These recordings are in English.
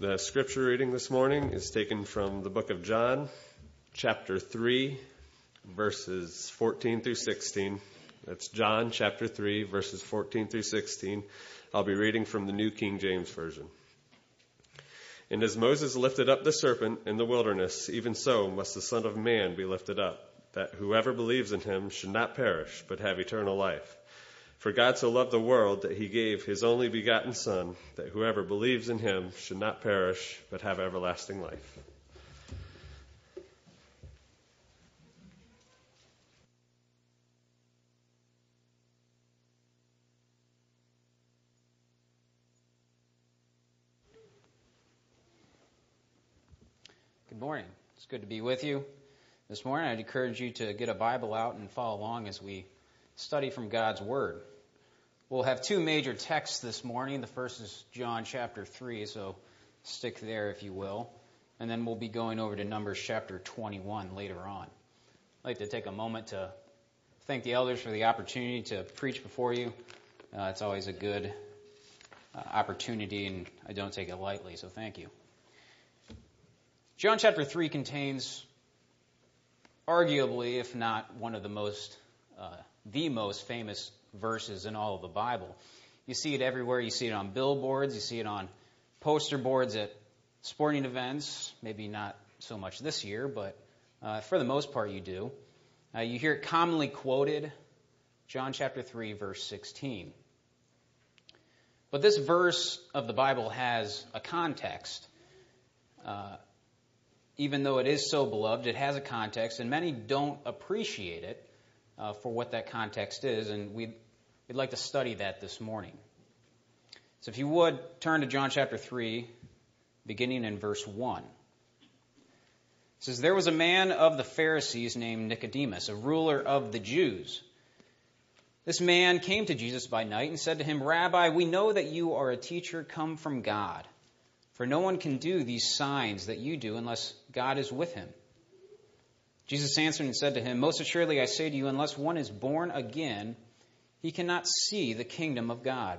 The scripture reading this morning is taken from the book of John, chapter 3, verses 14 through 16. That's John chapter 3, verses 14 through 16. I'll be reading from the New King James Version. And as Moses lifted up the serpent in the wilderness, even so must the Son of Man be lifted up, that whoever believes in him should not perish, but have eternal life. For God so loved the world that he gave his only begotten Son, that whoever believes in him should not perish, but have everlasting life. Good morning. It's good to be with you. This morning I'd encourage you to get a Bible out and follow along as we study from God's Word. We'll have two major texts this morning. The first is John chapter 3, so stick there if you will. And then we'll be going over to Numbers chapter 21 later on. I'd like to take a moment to thank the elders for the opportunity to preach before you. It's always a good opportunity, and I don't take it lightly, so thank you. John chapter 3 contains arguably, if not one of the most famous verses in all of the Bible. You see it everywhere. You see it on billboards. You see it on poster boards at sporting events. Maybe not so much this year, but for the most part you do. You hear it commonly quoted, John chapter 3, verse 16. But this verse of the Bible has a context. Even though it is so beloved, it has a context, and many don't appreciate it for what that context is, and we'd like to study that this morning. So if you would, turn to John chapter 3, beginning in verse 1. It says, "There was a man of the Pharisees named Nicodemus, a ruler of the Jews. This man came to Jesus by night and said to him, 'Rabbi, we know that you are a teacher come from God, for no one can do these signs that you do unless God is with him.' Jesus answered and said to him, 'Most assuredly I say to you, unless one is born again, he cannot see the kingdom of God.'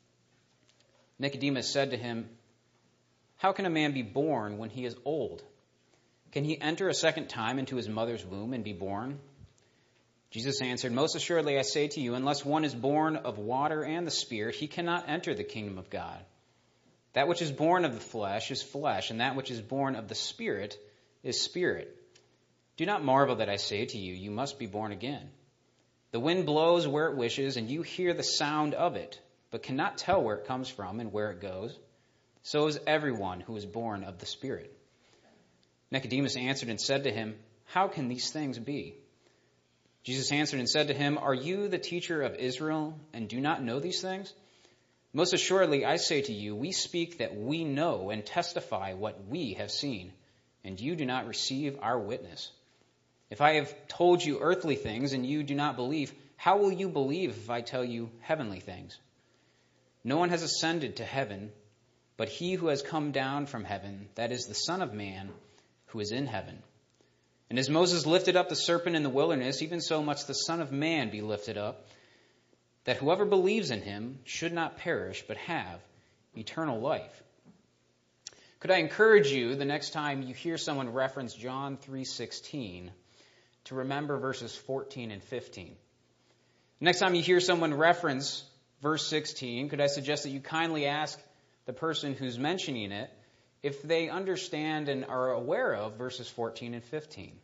Nicodemus said to him, 'How can a man be born when he is old? Can he enter a second time into his mother's womb and be born?' Jesus answered, 'Most assuredly I say to you, unless one is born of water and the Spirit, he cannot enter the kingdom of God. That which is born of the flesh is flesh, and that which is born of the Spirit is spirit. Do not marvel that I say to you, you must be born again. The wind blows where it wishes, and you hear the sound of it, but cannot tell where it comes from and where it goes. So is everyone who is born of the Spirit.' Nicodemus answered and said to him, 'How can these things be?' Jesus answered and said to him, 'Are you the teacher of Israel and do not know these things? Most assuredly, I say to you, we speak that we know and testify what we have seen, and you do not receive our witness. If I have told you earthly things and you do not believe, how will you believe if I tell you heavenly things? No one has ascended to heaven, but he who has come down from heaven, that is the Son of Man who is in heaven. And as Moses lifted up the serpent in the wilderness, even so must the Son of Man be lifted up, that whoever believes in him should not perish, but have eternal life.'" Could I encourage you, the next time you hear someone reference John 3:16, to remember verses 14 and 15? Next time you hear someone reference verse 16, could I suggest that you kindly ask the person who's mentioning it if they understand and are aware of verses 14 and 15?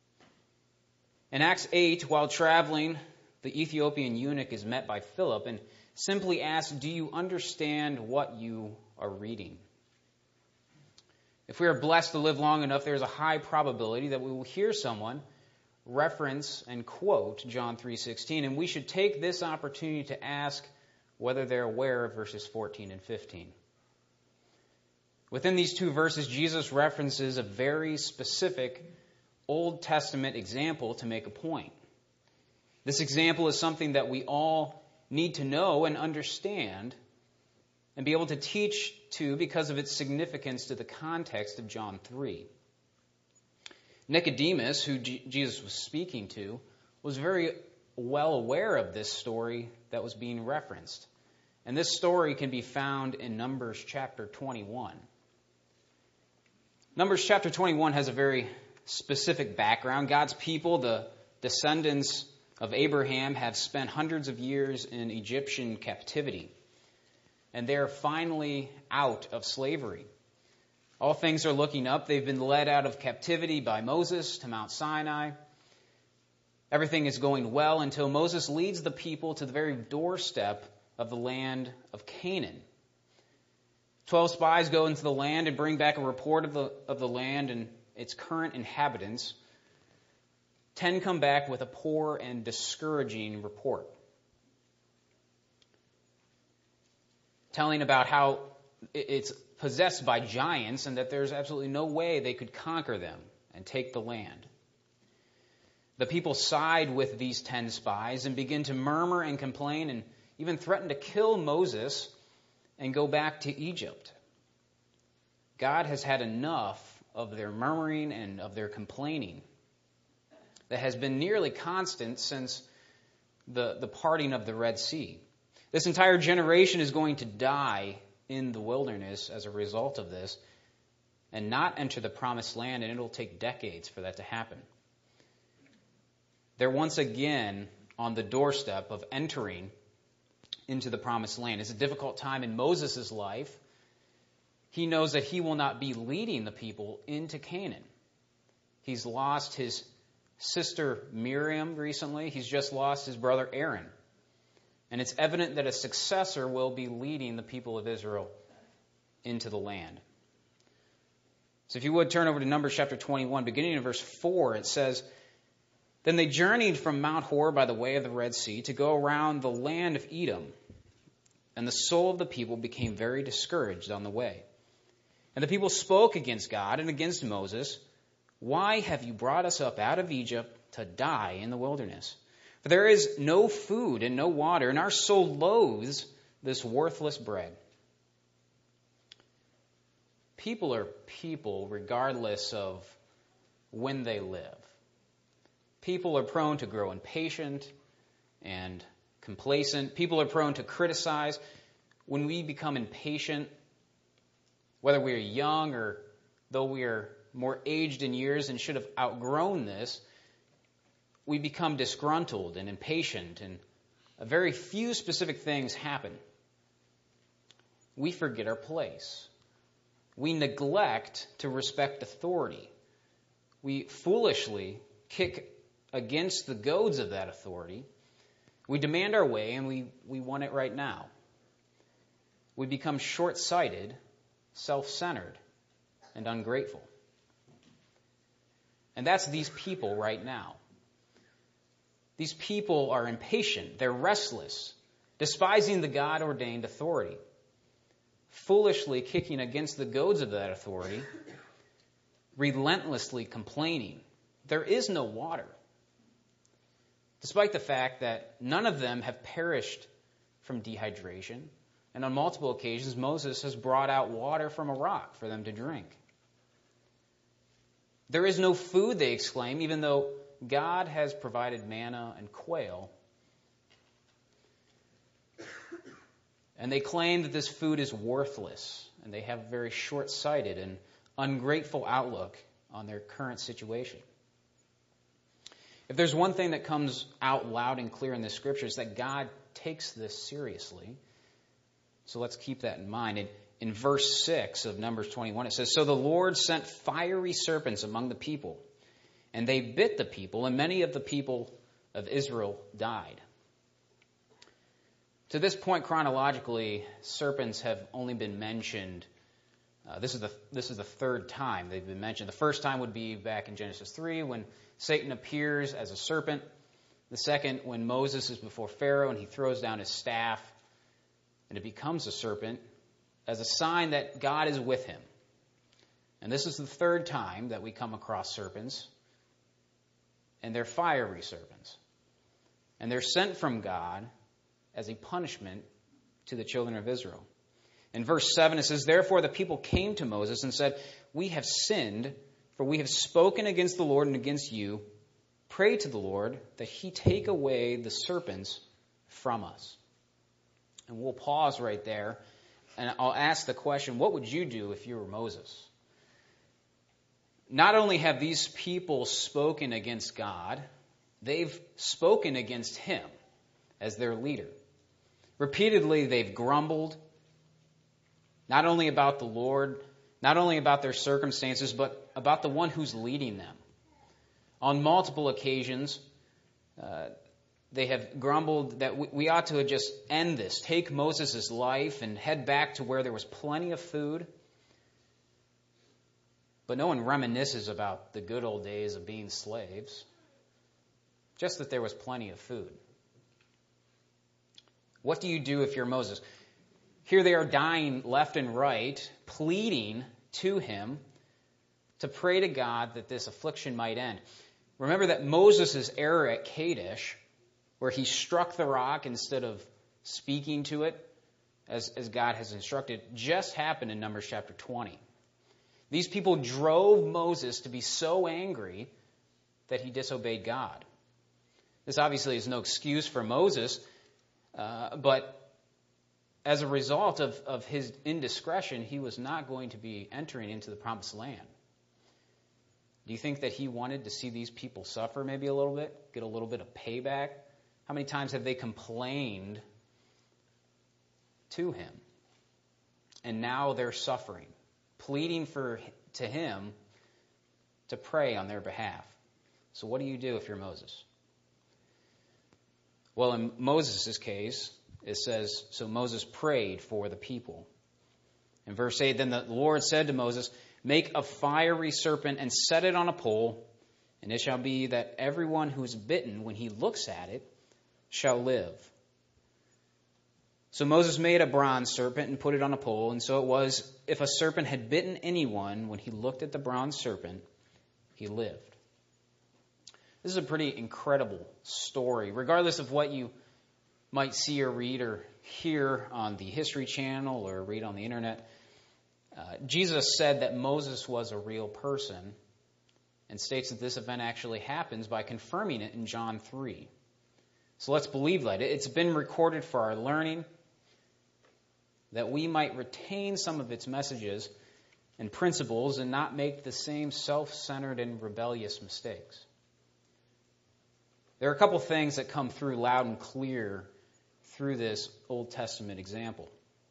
In Acts 8, while traveling, the Ethiopian eunuch is met by Philip and simply asks, "Do you understand what you are reading?" If we are blessed to live long enough, there is a high probability that we will hear someone reference and quote John 3:16, and we should take this opportunity to ask whether they're aware of verses 14 and 15. Within these two verses, Jesus references a very specific Old Testament example to make a point. This example is something that we all need to know and understand and be able to teach to because of its significance to the context of John 3. Nicodemus, who Jesus was speaking to, was very well aware of this story that was being referenced. And this story can be found in Numbers chapter 21. Numbers chapter 21 has a very specific background. God's people, the descendants of Abraham, have spent hundreds of years in Egyptian captivity. And they're finally out of slavery. All things are looking up. They've been led out of captivity by Moses to Mount Sinai. Everything is going well until Moses leads the people to the very doorstep of the land of Canaan. 12 spies go into the land and bring back a report of the land and its current inhabitants. 10 come back with a poor and discouraging report, telling about how it's possessed by giants and that there's absolutely no way they could conquer them and take the land. The people side with these 10 spies and begin to murmur and complain and even threaten to kill Moses and go back to Egypt. God has had enough of their murmuring and of their complaining that has been nearly constant since the parting of the Red Sea. This entire generation is going to die in the wilderness as a result of this and not enter the promised land, and it'll take decades for that to happen. They're once again on the doorstep of entering into the promised land. It's a difficult time in Moses' life. He knows that he will not be leading the people into Canaan. He's lost his sister Miriam recently. He's just lost his brother Aaron. And it's evident that a successor will be leading the people of Israel into the land. So if you would turn over to Numbers chapter 21, beginning in verse 4, it says, "Then they journeyed from Mount Hor by the way of the Red Sea to go around the land of Edom. And the soul of the people became very discouraged on the way. And the people spoke against God and against Moses, 'Why have you brought us up out of Egypt to die in the wilderness? For there is no food and no water, and our soul loathes this worthless bread.'" People are people regardless of when they live. People are prone to grow impatient and complacent. People are prone to criticize. When we become impatient, whether we are young or though we are more aged in years and should have outgrown this, we become disgruntled and impatient, and a very few specific things happen. We forget our place. We neglect to respect authority. We foolishly kick against the goads of that authority. We demand our way, and we want it right now. We become short-sighted, self-centered, and ungrateful. And that's these people right now. These people are impatient. They're restless, despising the God-ordained authority, foolishly kicking against the goads of that authority, relentlessly complaining. There is no water, despite the fact that none of them have perished from dehydration. And on multiple occasions, Moses has brought out water from a rock for them to drink. There is no food, they exclaim, even though God has provided manna and quail. And they claim that this food is worthless, and they have a very short-sighted and ungrateful outlook on their current situation. If there's one thing that comes out loud and clear in the Scriptures, that God takes this seriously. So let's keep that in mind. In verse 6 of Numbers 21, it says, "So the Lord sent fiery serpents among the people, and they bit the people, and many of the people of Israel died." To this point, chronologically, serpents have only been mentioned. This is the third time they've been mentioned. The first time would be back in Genesis 3 when Satan appears as a serpent. The second, when Moses is before Pharaoh and he throws down his staff and it becomes a serpent as a sign that God is with him. And this is the third time that we come across serpents, and they're fiery serpents. And they're sent from God as a punishment to the children of Israel. In verse 7 it says, "Therefore the people came to Moses and said, 'We have sinned, for we have spoken against the Lord and against you. Pray to the Lord that he take away the serpents from us.'" And we'll pause right there, and I'll ask the question, what would you do if you were Moses? not only have these people spoken against God, they've spoken against him as their leader. Repeatedly, they've grumbled, not only about the Lord, not only about their circumstances, but about the one who's leading them. On multiple occasions, they have grumbled that we ought to just end this, take Moses' life and head back to where there was plenty of food. But no one reminisces about the good old days of being slaves, just that there was plenty of food. What do you do if you're Moses? Here they are dying left and right, pleading to him to pray to God that this affliction might end. Remember that Moses' error at Kadesh, where he struck the rock instead of speaking to it, as God has instructed, just happened in Numbers chapter 20. These people drove Moses to be so angry that he disobeyed God. This obviously is no excuse for Moses, but as a result of his indiscretion, he was not going to be entering into the promised land. Do you think that he wanted to see these people suffer maybe a little bit, get a little bit of payback? How many times have they complained to him? And now they're suffering, pleading to him to pray on their behalf. So what do you do if you're Moses? Well, in Moses' case, it says, so Moses prayed for the people. In verse 8, then the Lord said to Moses, make a fiery serpent and set it on a pole, and it shall be that everyone who is bitten, when he looks at it, shall live. So Moses made a bronze serpent and put it on a pole, and so it was, if a serpent had bitten anyone, when he looked at the bronze serpent, he lived. This is a pretty incredible story, regardless of what you might see or read or hear on the History Channel or read on the internet. Jesus said that Moses was a real person and states that this event actually happens by confirming it in John 3. So let's believe that. It's been recorded for our learning, that we might retain some of its messages and principles and not make the same self-centered and rebellious mistakes. There are a couple things that come through loud and clear through this Old Testament example.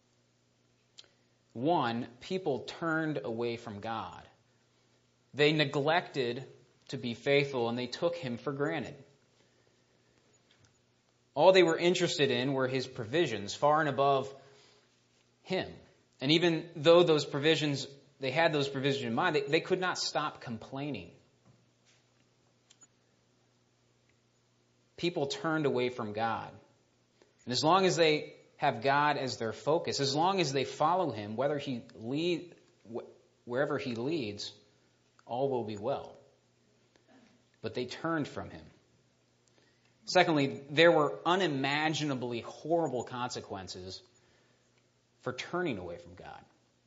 One, people turned away from God. They neglected to be faithful and they took him for granted. All they were interested in were his provisions, far and above him. And even though they had those provisions in mind, they could not stop complaining. People turned away from God. And as long as they have God as their focus, as long as they follow him, wherever he leads, all will be well. But they turned from him. Secondly, there were unimaginably horrible consequences for turning away from God.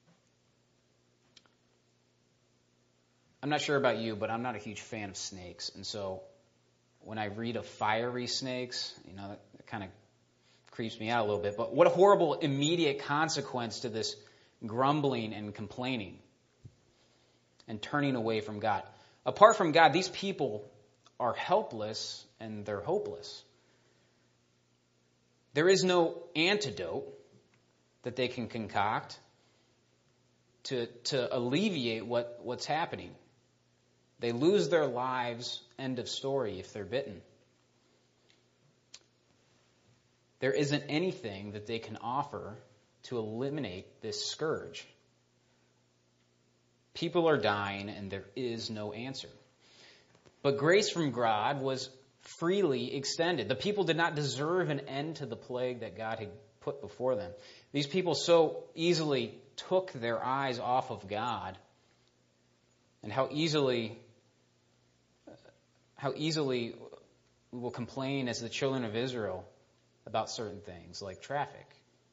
I'm not sure about you, but I'm not a huge fan of snakes. And so when I read of fiery snakes, that kind of creeps me out a little bit. But what a horrible immediate consequence to this grumbling and complaining and turning away from God. Apart from God, these people are helpless and they're hopeless. There is no antidote that they can concoct to alleviate what's happening. They lose their lives, end of story, if they're bitten. There isn't anything that they can offer to eliminate this scourge. People are dying and there is no answer. But grace from God was freely extended. The people did not deserve an end to the plague that God had put before them. These people so easily took their eyes off of God, and how easily we will complain as the children of Israel about certain things like traffic.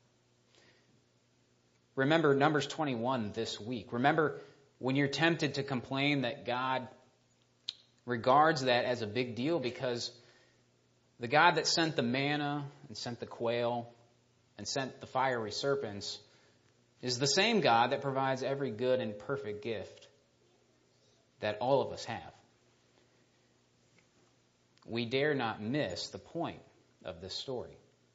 Remember Numbers 21 this week. Remember when you're tempted to complain that God regards that as a big deal, because the God that sent the manna and sent the quail and sent the fiery serpents is the same God that provides every good and perfect gift that all of us have. We dare not miss the point of this story.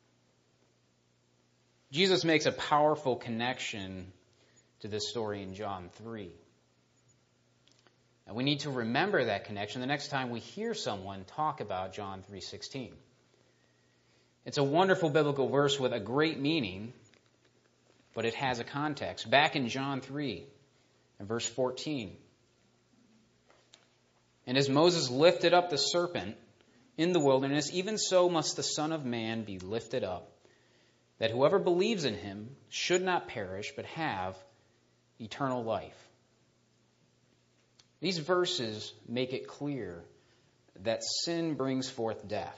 Jesus makes a powerful connection to this story in John 3. And we need to remember that connection the next time we hear someone talk about John 3:16. It's a wonderful biblical verse with a great meaning, but it has a context. Back in John 3, in verse 14. And as Moses lifted up the serpent in the wilderness, even so must the Son of Man be lifted up, that whoever believes in him should not perish, but have eternal life. These verses make it clear that sin brings forth death.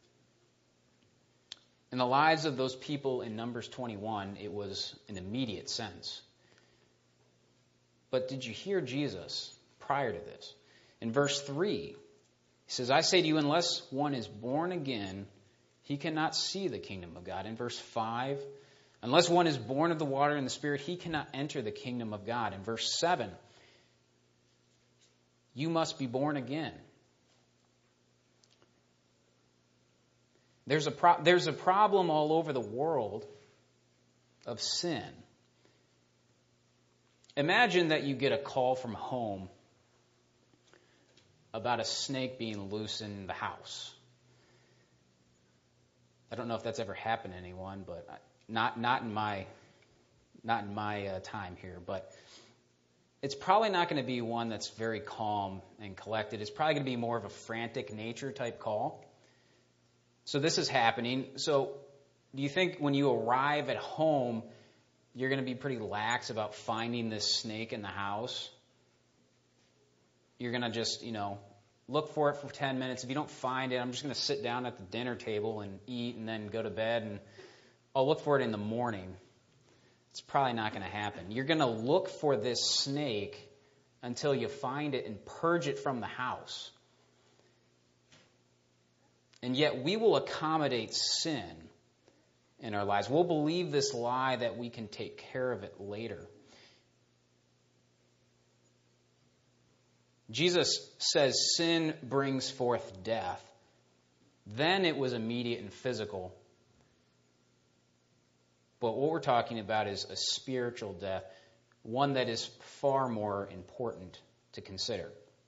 In the lives of those people in Numbers 21, it was an immediate sense. But did you hear Jesus prior to this? In verse 3, he says, I say to you, unless one is born again, he cannot see the kingdom of God. In verse 5, unless one is born of the water and the Spirit, he cannot enter the kingdom of God. In verse 7, you must be born again. There's a problem all over the world of sin. Imagine that you get a call from home about a snake being loose in the house. I don't know if that's ever happened to anyone, but not in my time here. But it's probably not going to be one that's very calm and collected. It's probably going to be more of a frantic nature type call. So this is happening. So do you think when you arrive at home, you're going to be pretty lax about finding this snake in the house? You're going to just, look for it for 10 minutes. If you don't find it, I'm just going to sit down at the dinner table and eat and then go to bed, and I'll look for it in the morning. It's probably not going to happen. You're going to look for this snake until you find it and purge it from the house. And yet we will accommodate sin in our lives. We'll believe this lie that we can take care of it later. Jesus says sin brings forth death. Then it was immediate and physical. But what we're talking about is a spiritual death, one that is far more important to consider.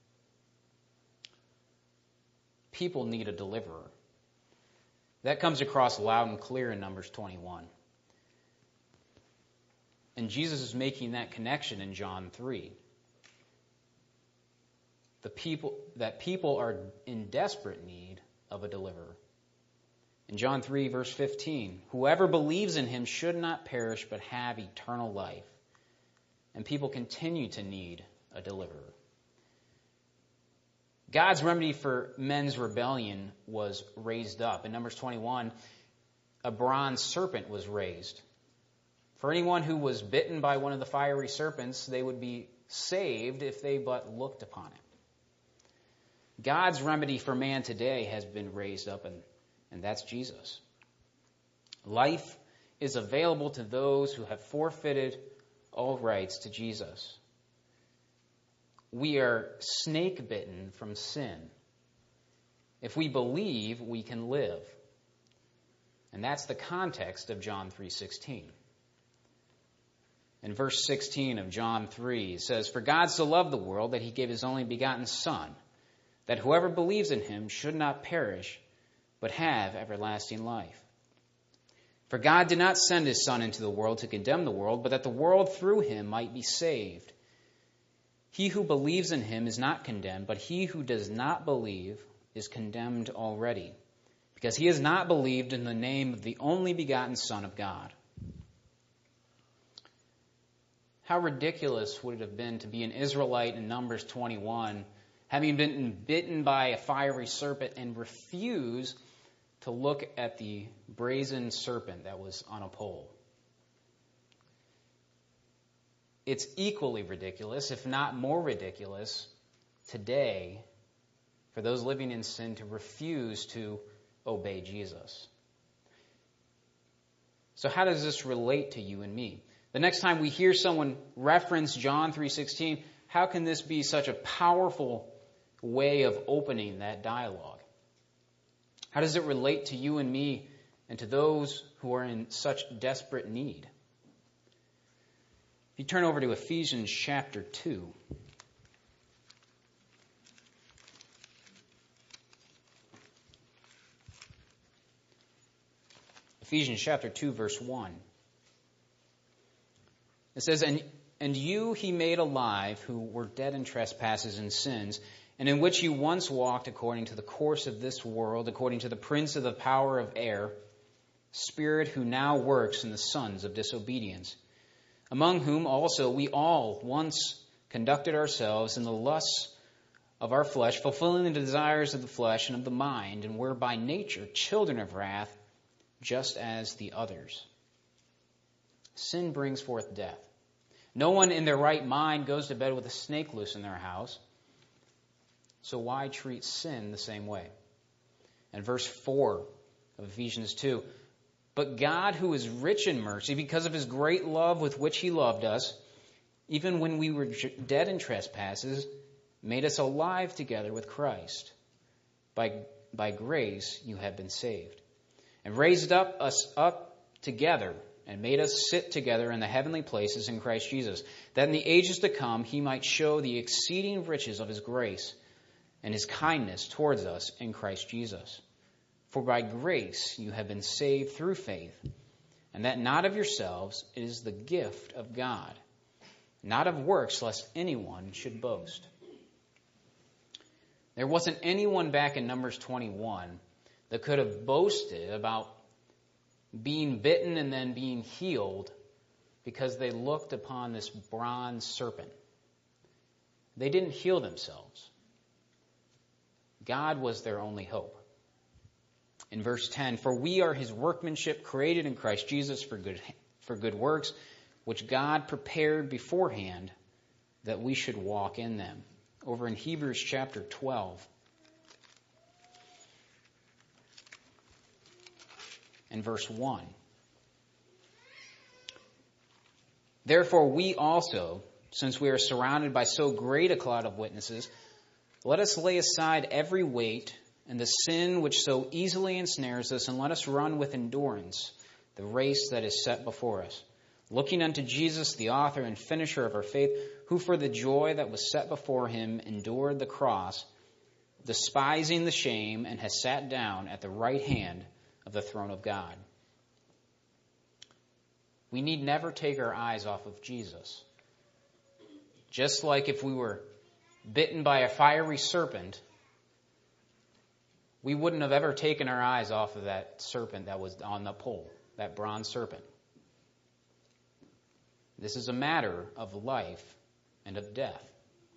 People need a deliverer. That comes across loud and clear in Numbers 21. And Jesus is making that connection in John 3. People are in desperate need of a deliverer. In John 3, verse 15, whoever believes in him should not perish but have eternal life. And people continue to need a deliverer. God's remedy for men's rebellion was raised up. In Numbers 21, a bronze serpent was raised. For anyone who was bitten by one of the fiery serpents, they would be saved if they but looked upon it. God's remedy for man today has been raised up, and that's Jesus. Life is available to those who have forfeited all rights to Jesus. We are snake bitten from sin. If we believe, we can live. And that's the context of John 3:16. In verse 16 of John 3, it says, for God so loved the world that he gave his only begotten Son, that whoever believes in him should not perish, but have everlasting life. For God did not send his Son into the world to condemn the world, but that the world through him might be saved. He who believes in him is not condemned, but he who does not believe is condemned already, because he has not believed in the name of the only begotten Son of God. How ridiculous would it have been to be an Israelite in Numbers 21, having been bitten by a fiery serpent, and refuse to look at the brazen serpent that was on a pole? It's equally ridiculous, if not more ridiculous, today for those living in sin to refuse to obey Jesus. So how does this relate to you and me? The next time we hear someone reference John 3:16, how can this be such a powerful way of opening that dialogue? How does it relate to you and me and to those who are in such desperate need? If you turn over to Ephesians chapter 2. Ephesians chapter 2, verse 1. It says, And you he made alive who were dead in trespasses and sins, and in which you once walked according to the course of this world, according to the prince of the power of air, spirit who now works in the sons of disobedience, among whom also we all once conducted ourselves in the lusts of our flesh, fulfilling the desires of the flesh and of the mind, and were by nature children of wrath, just as the others. Sin brings forth death. No one in their right mind goes to bed with a snake loose in their house. So why treat sin the same way? And verse 4 of Ephesians 2, But God, who is rich in mercy, because of his great love with which he loved us, even when we were dead in trespasses, made us alive together with Christ. By grace you have been saved. And raised us up together and made us sit together in the heavenly places in Christ Jesus, that in the ages to come he might show the exceeding riches of his grace and his kindness towards us in Christ Jesus. For by grace you have been saved through faith, and that not of yourselves, it is the gift of God, not of works, lest anyone should boast. There wasn't anyone back in Numbers 21 that could have boasted about being bitten and then being healed because they looked upon this bronze serpent. They didn't heal themselves. God was their only hope. In verse 10, For we are his workmanship, created in Christ Jesus for good works, which God prepared beforehand that we should walk in them. Over in Hebrews chapter 12. And verse 1. Therefore we also, since we are surrounded by so great a cloud of witnesses, let us lay aside every weight and the sin which so easily ensnares us, and let us run with endurance the race that is set before us, looking unto Jesus, the author and finisher of our faith, who for the joy that was set before him endured the cross, despising the shame, and has sat down at the right hand of the throne of God. We need never take our eyes off of Jesus. Just like if we were bitten by a fiery serpent, we wouldn't have ever taken our eyes off of that serpent that was on the pole, that bronze serpent. This is a matter of life and of death.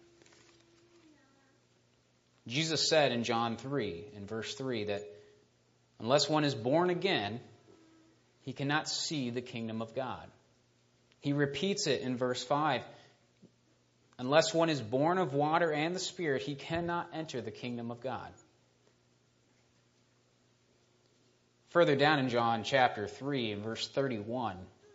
Jesus said in John 3, in verse 3, that unless one is born again, he cannot see the kingdom of God. He repeats it in verse 5. Unless one is born of water and the Spirit, he cannot enter the kingdom of God. Further down in John chapter 3, in verse 31,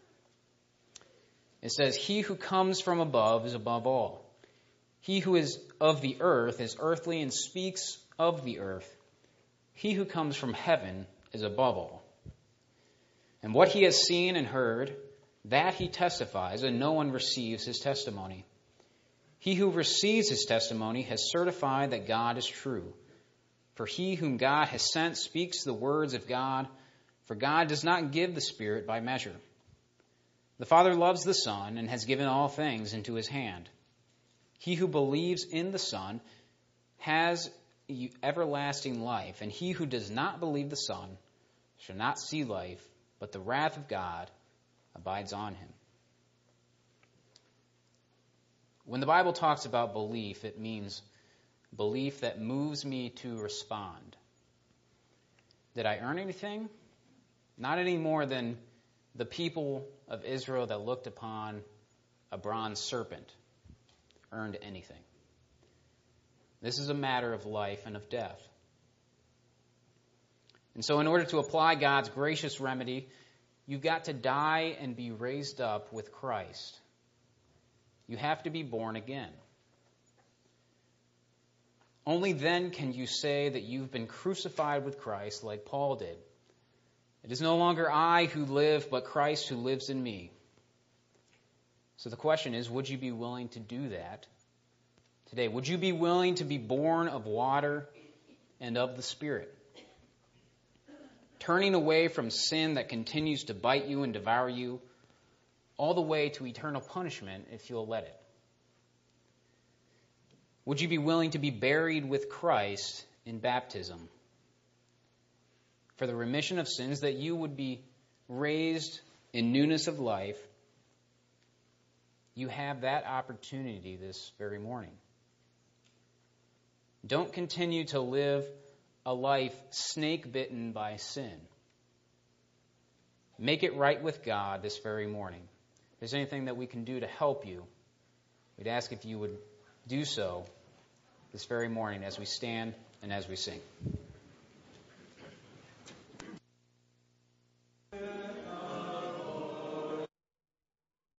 it says, He who comes from above is above all. He who is of the earth is earthly and speaks of the earth. He who comes from heaven is above all. And what he has seen and heard, that he testifies, and no one receives his testimony. He who receives his testimony has certified that God is true. For he whom God has sent speaks the words of God, for God does not give the Spirit by measure. The Father loves the Son and has given all things into his hand. He who believes in the Son has everlasting life, and he who does not believe the Son shall not see life, but the wrath of God abides on him. When the Bible talks about belief, it means belief that moves me to respond. Did I earn anything? Not any more than the people of Israel that looked upon a bronze serpent earned anything. This is a matter of life and of death. And so in order to apply God's gracious remedy, you've got to die and be raised up with Christ. You have to be born again. Only then can you say that you've been crucified with Christ like Paul did. It is no longer I who live, but Christ who lives in me. So the question is, would you be willing to do that today? Would you be willing to be born of water and of the Spirit? Turning away from sin that continues to bite you and devour you, all the way to eternal punishment if you'll let it. Would you be willing to be buried with Christ in baptism for the remission of sins, that you would be raised in newness of life? You have that opportunity this very morning. Don't continue to live a life snake-bitten by sin. Make it right with God this very morning. If there's anything that we can do to help you, we'd ask if you would do so this very morning as we stand and as we sing.